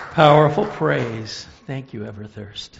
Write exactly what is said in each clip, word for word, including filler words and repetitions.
Powerful praise. Thank you, Everthirst.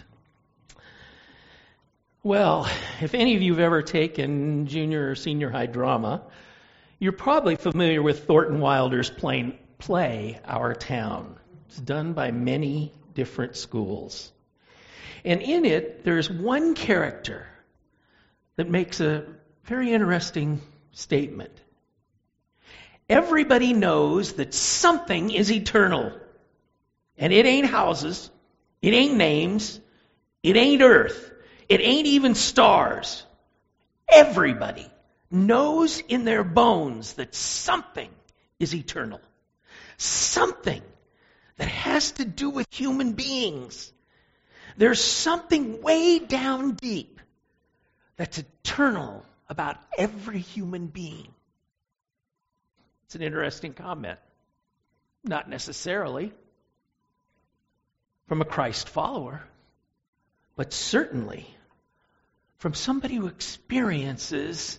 Well, if any of you have ever taken junior or senior high drama, you're probably familiar with Thornton Wilder's play, play Our Town. It's done by many different schools. And in it, there's one character that makes a very interesting statement. Everybody knows that something is eternal. And it ain't houses, it ain't names, it ain't earth, it ain't even stars. Everybody knows in their bones that something is eternal. Something that has to do with human beings. There's something way down deep that's eternal about every human being. It's an interesting comment. Not necessarily from a Christ follower, but certainly from somebody who experiences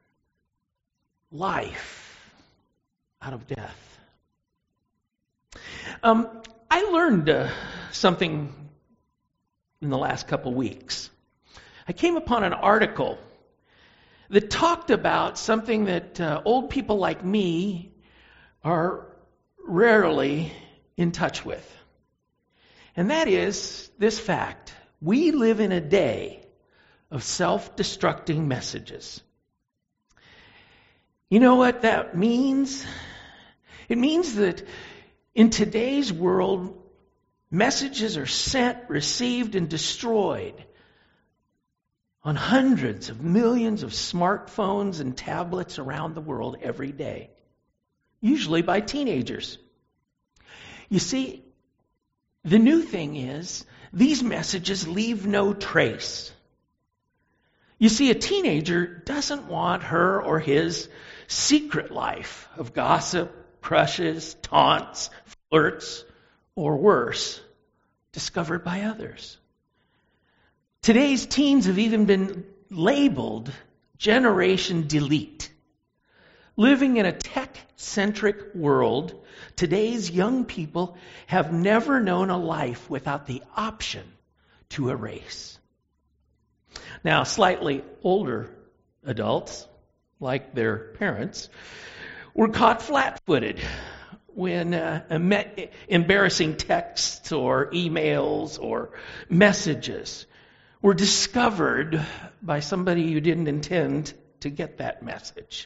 life out of death. Um, I learned uh, something in the last couple weeks. I came upon an article that talked about something that uh, old people like me are rarely in touch with. And that is this fact. We live in a day of self-destructing messages. You know what that means? It means that in today's world, messages are sent, received, and destroyed on hundreds of millions of smartphones and tablets around the world every day, usually by teenagers. You see, the new thing is, these messages leave no trace. You see, a teenager doesn't want her or his secret life of gossip, crushes, taunts, flirts, or worse, discovered by others. Today's teens have even been labeled Generation Delete. Living in a tech-centric world, today's young people have never known a life without the option to erase. Now, slightly older adults, like their parents, were caught flat-footed when uh, embarrassing texts or emails or messages were discovered by somebody who didn't intend to get that message.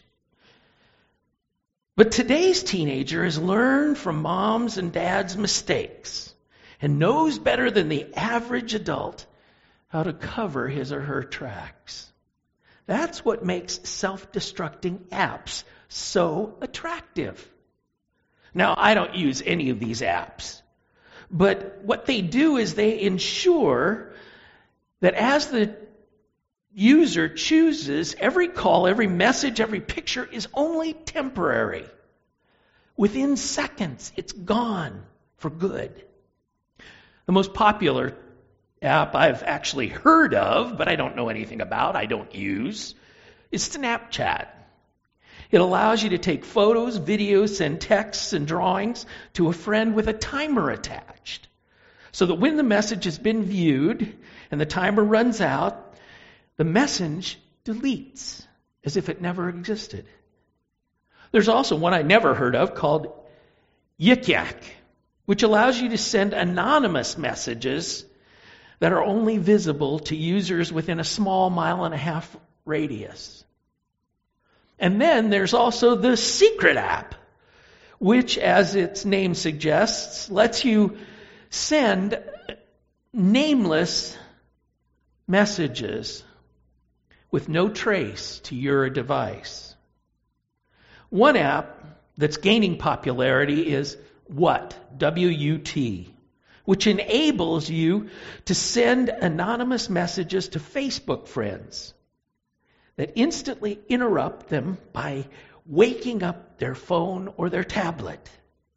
But today's teenager has learned from mom's and dad's mistakes and knows better than the average adult how to cover his or her tracks. That's what makes self-destructing apps so attractive. Now, I don't use any of these apps, but what they do is they ensure that as the user chooses, every call, every message, every picture is only temporary. Within seconds, it's gone for good. The most popular app I've actually heard of, but I don't know anything about, I don't use, is Snapchat. It allows you to take photos, videos, send texts and drawings to a friend with a timer attached. So that when the message has been viewed and the timer runs out, the message deletes as if it never existed. There's also one I never heard of called Yik Yak, which allows you to send anonymous messages that are only visible to users within a small mile and a half radius. And then there's also the Secret app, which, as its name suggests, lets you send nameless messages with no trace to your device. One app that's gaining popularity is What? W U T, which enables you to send anonymous messages to Facebook friends that instantly interrupt them by waking up their phone or their tablet.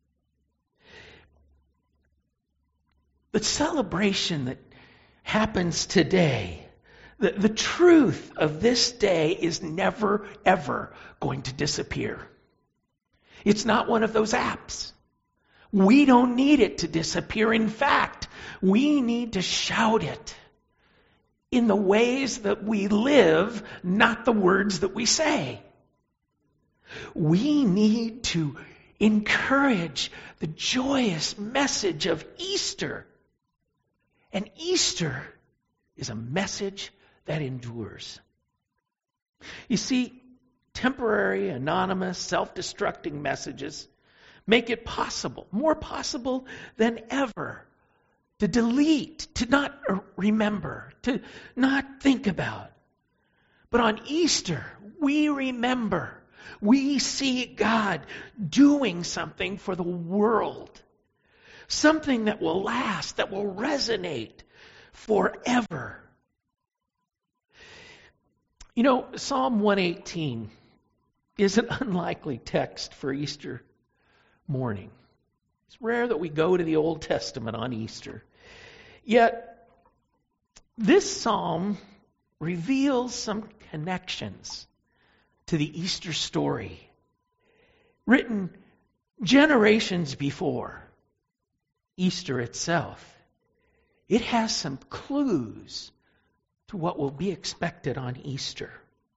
The celebration that happens today, the, the truth of this day is never, ever going to disappear. It's not one of those apps. We don't need it to disappear. In fact, we need to shout it in the ways that we live, not the words that we say. We need to encourage the joyous message of Easter. And Easter is a message that endures. You see, temporary, anonymous, self-destructing messages make it possible, more possible than ever, to delete, to not remember, to not think about. But on Easter, we remember. We see God doing something for the world. Something that will last, that will resonate forever. You know, Psalm one eighteen is an unlikely text for Easter morning. It's rare that we go to the Old Testament on Easter. Yet, this psalm reveals some connections to the Easter story, written generations before Easter itself. It has some clues to what will be expected on Easter.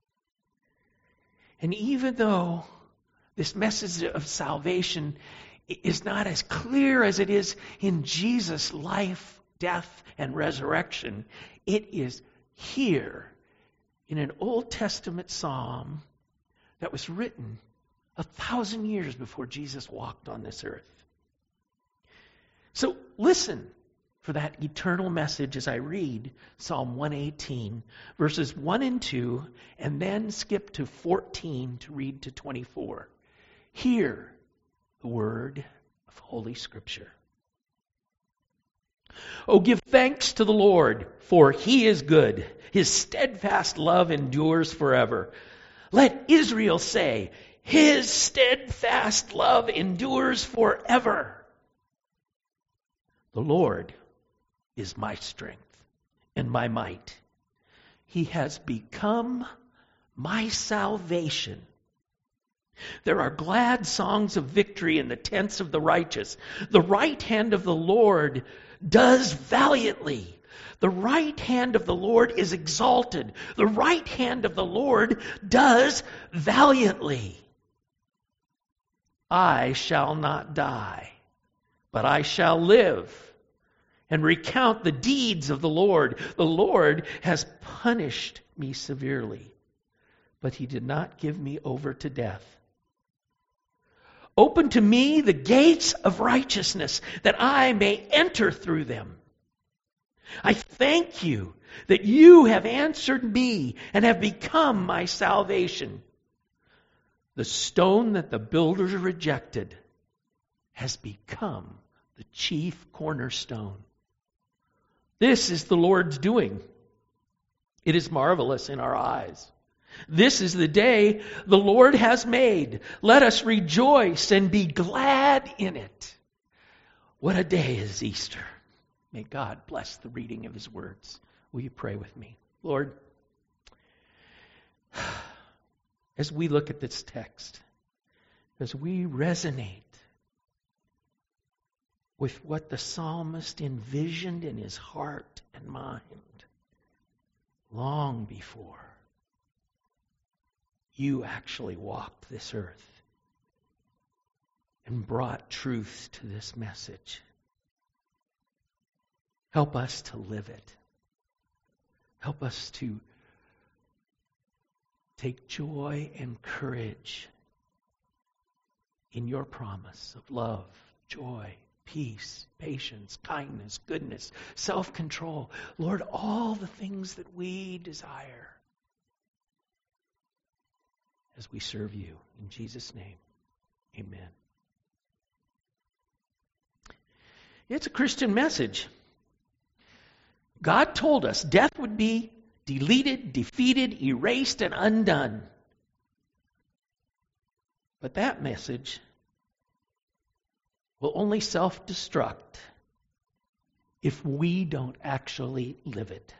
And even though this message of salvation is not as clear as it is in Jesus' life, death, and resurrection, it is here in an Old Testament psalm that was written a thousand years before Jesus walked on this earth. So listen for that eternal message as I read Psalm one eighteen, verses one and two, and then skip to fourteen to read to twenty-four. Hear the word of Holy Scripture. Oh, give thanks to the Lord, for He is good. His steadfast love endures forever. Let Israel say, His steadfast love endures forever. The Lord is my strength and my might. He has become my salvation. There are glad songs of victory in the tents of the righteous. The right hand of the Lord does valiantly. The right hand of the Lord is exalted. The right hand of the Lord does valiantly. I shall not die, but I shall live and recount the deeds of the Lord. The Lord has punished me severely, but He did not give me over to death. Open to me the gates of righteousness, that I may enter through them. I thank you that you have answered me and have become my salvation. The stone that the builders rejected has become the chief cornerstone. This is the Lord's doing. It is marvelous in our eyes. This is the day the Lord has made. Let us rejoice and be glad in it. What a day is Easter. May God bless the reading of His words. Will you pray with me? Lord, as we look at this text, as we resonate with what the psalmist envisioned in his heart and mind long before you actually walked this earth and brought truth to this message. Help us to live it. Help us to take joy and courage in your promise of love, joy, peace, patience, kindness, goodness, self-control. Lord, all the things that we desire as we serve you. In Jesus' name, amen. It's a Christian message. God told us death would be deleted, defeated, erased, and undone. But that message will only self-destruct if we don't actually live it.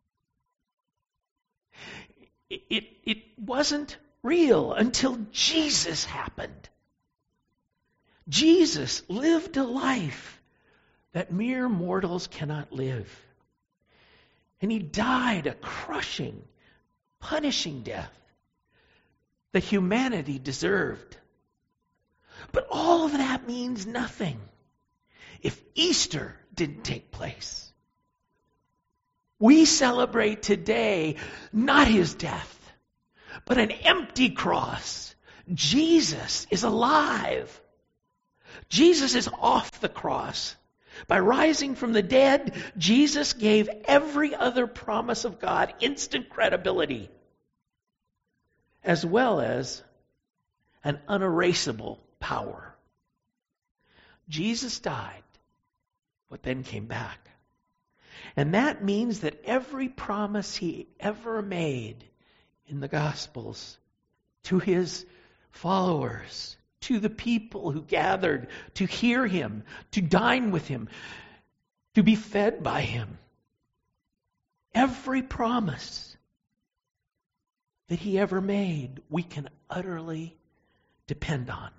It, it, it wasn't real until Jesus happened. Jesus lived a life that mere mortals cannot live. And he died a crushing, punishing death that humanity deserved. But all of that means nothing if Easter didn't take place. We celebrate today not his death, but an empty cross. Jesus is alive. Jesus is off the cross. By rising from the dead, Jesus gave every other promise of God instant credibility, as well as an unerasable power. Jesus died, but then came back. And that means that every promise he ever made in the Gospels to his followers, to the people who gathered to hear him, to dine with him, to be fed by him, every promise that he ever made, we can utterly depend on.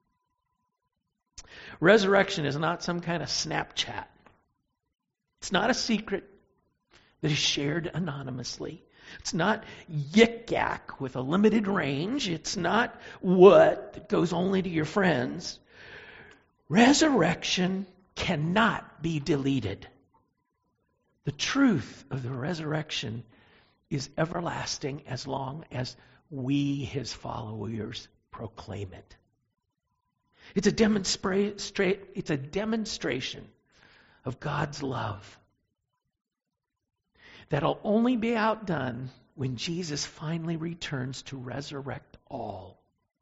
Resurrection is not some kind of Snapchat. It's not a secret that is shared anonymously. It's not yik-yak with a limited range. It's not what that goes only to your friends. Resurrection cannot be deleted. The truth of the resurrection is everlasting as long as we, his followers, proclaim it. It's a demonstra- it's a demonstration of God's love that'll only be outdone when Jesus finally returns to resurrect all.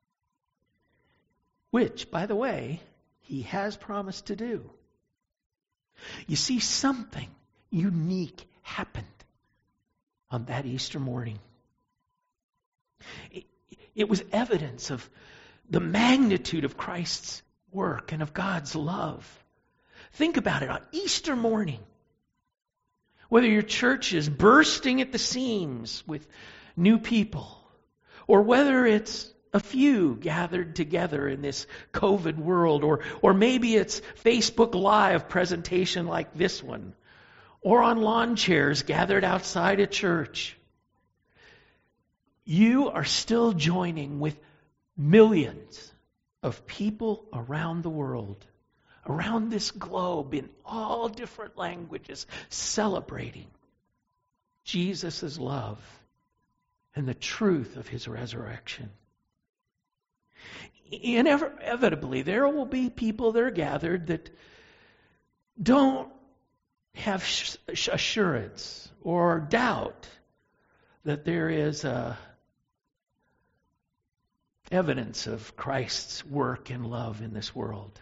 Which, by the way, he has promised to do. You see, something unique happened on that Easter morning. It, it was evidence of the magnitude of Christ's work and of God's love. Think about it. On Easter morning, whether your church is bursting at the seams with new people, or whether it's a few gathered together in this COVID world, or, or maybe it's Facebook Live presentation like this one, or on lawn chairs gathered outside a church, you are still joining with millions of people around the world, around this globe, in all different languages, celebrating Jesus' love and the truth of his resurrection. Inevitably, there will be people that are gathered that don't have assurance or doubt that there is a evidence of Christ's work and love in this world.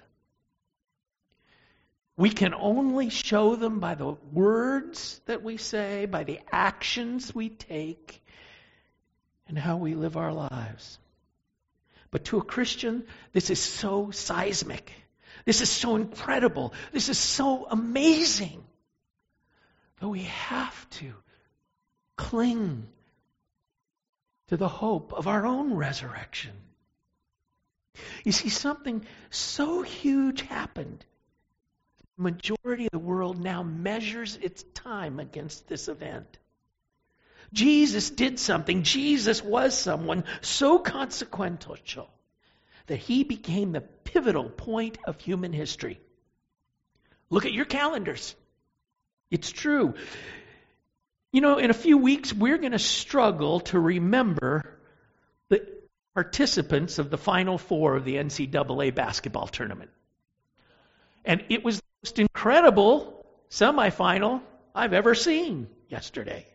We can only show them by the words that we say, by the actions we take, and how we live our lives. But to a Christian, this is so seismic. This is so incredible. This is so amazing. But we have to cling to the hope of our own resurrection. You see, something so huge happened. The majority of the world now measures its time against this event. Jesus did something. Jesus was someone so consequential that he became the pivotal point of human history. Look at your calendars. It's true. You know, in a few weeks, we're going to struggle to remember the participants of the Final Four of the N C double A basketball tournament. And it was the most incredible semifinal I've ever seen yesterday.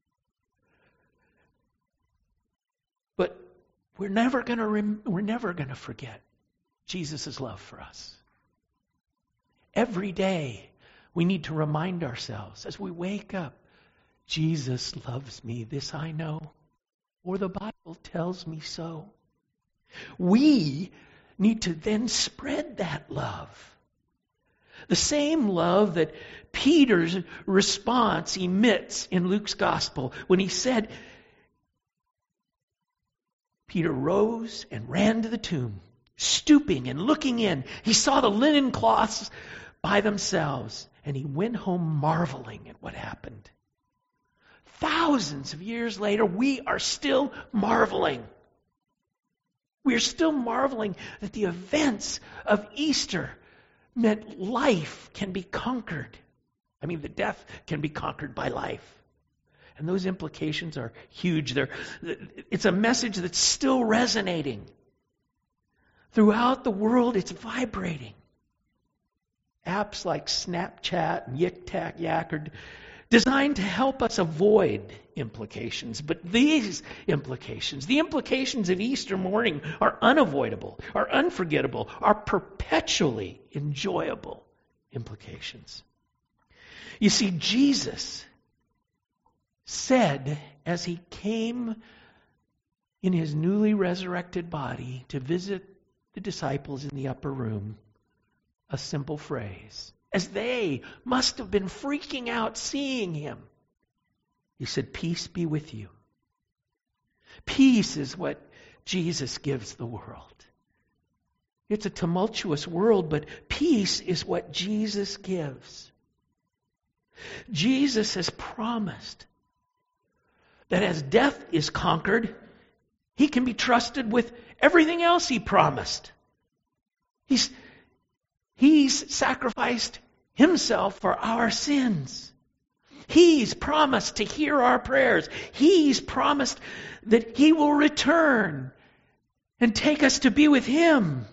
But we're never going to rem- we're never going to forget Jesus' love for us. Every day, we need to remind ourselves as we wake up, Jesus loves me, this I know, or the Bible tells me so. We need to then spread that love. The same love that Peter's response emits in Luke's gospel when he said, Peter rose and ran to the tomb, stooping and looking in, he saw the linen cloths by themselves, and he went home marveling at what happened. Thousands of years later, we are still marveling. We are still marveling that the events of Easter meant life can be conquered. I mean, the death can be conquered by life. And those implications are huge. They're, it's a message that's still resonating. Throughout the world, it's vibrating. Apps like Snapchat and Yik Tak Yak are designed to help us avoid implications. But these implications, the implications of Easter morning, are unavoidable, are unforgettable, are perpetually enjoyable implications. You see, Jesus said as he came in his newly resurrected body to visit the disciples in the upper room, a simple phrase, as they must have been freaking out seeing him. He said, "Peace be with you." Peace is what Jesus gives the world. It's a tumultuous world, but peace is what Jesus gives. Jesus has promised that as death is conquered, he can be trusted with everything else he promised. He's, he's sacrificed himself for our sins. He's promised to hear our prayers. He's promised that he will return and take us to be with him.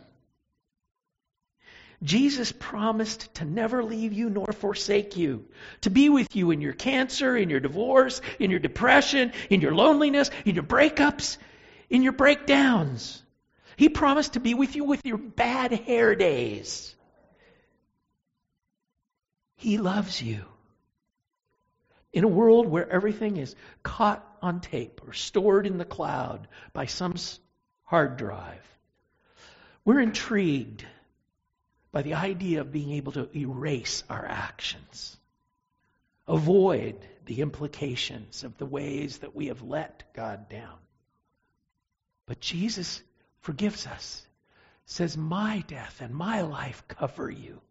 Jesus promised to never leave you nor forsake you, to be with you in your cancer, in your divorce, in your depression, in your loneliness, in your breakups, in your breakdowns. He promised to be with you with your bad hair days. He loves you. In a world where everything is caught on tape or stored in the cloud by some hard drive, we're intrigued by the idea of being able to erase our actions, avoid the implications of the ways that we have let God down. But Jesus forgives us, says, "My death and my life cover you."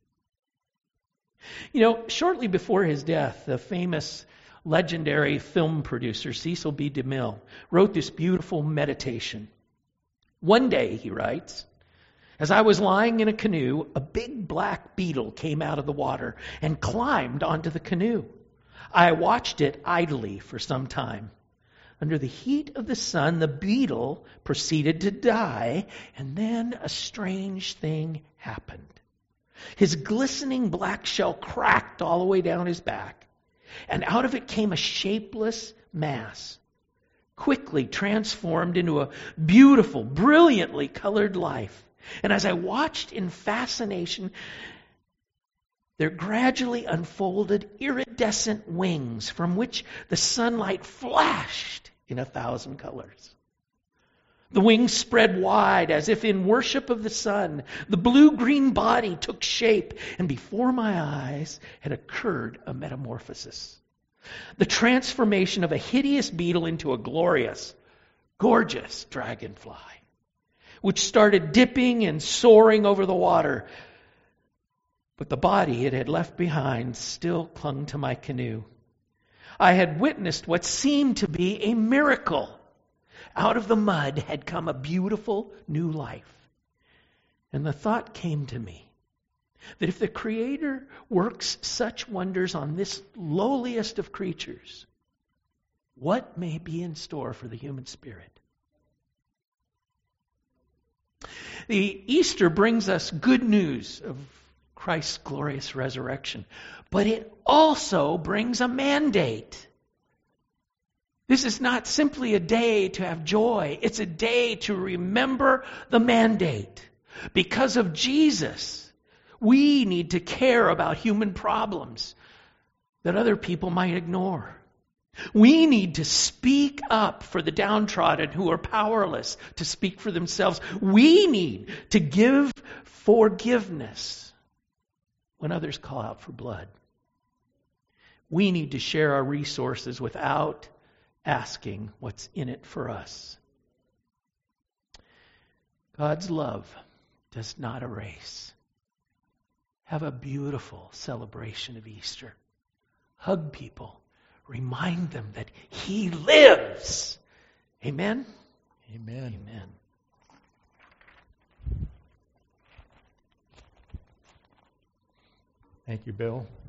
You know, shortly before his death, the famous legendary film producer Cecil B. DeMille wrote this beautiful meditation. One day, he writes, "As I was lying in a canoe, a big black beetle came out of the water and climbed onto the canoe. I watched it idly for some time. Under the heat of the sun, the beetle proceeded to die, and then a strange thing happened. His glistening black shell cracked all the way down his back, and out of it came a shapeless mass, quickly transformed into a beautiful, brilliantly colored life. And as I watched in fascination, there gradually unfolded iridescent wings from which the sunlight flashed in a thousand colors. The wings spread wide as if in worship of the sun. The blue-green body took shape, and before my eyes had occurred a metamorphosis. The transformation of a hideous beetle into a glorious, gorgeous dragonfly, which started dipping and soaring over the water. But the body it had left behind still clung to my canoe. I had witnessed what seemed to be a miracle. Out of the mud had come a beautiful new life. And the thought came to me that if the Creator works such wonders on this lowliest of creatures, what may be in store for the human spirit? The Easter brings us good news of Christ's glorious resurrection, but it also brings a mandate. This is not simply a day to have joy. It's a day to remember the mandate. Because of Jesus, we need to care about human problems that other people might ignore. We need to speak up for the downtrodden who are powerless to speak for themselves. We need to give forgiveness when others call out for blood. We need to share our resources without asking what's in it for us. God's love does not erase. Have a beautiful celebration of Easter. Hug people. Remind them that He lives. Amen? Amen. Amen. Thank you, Bill.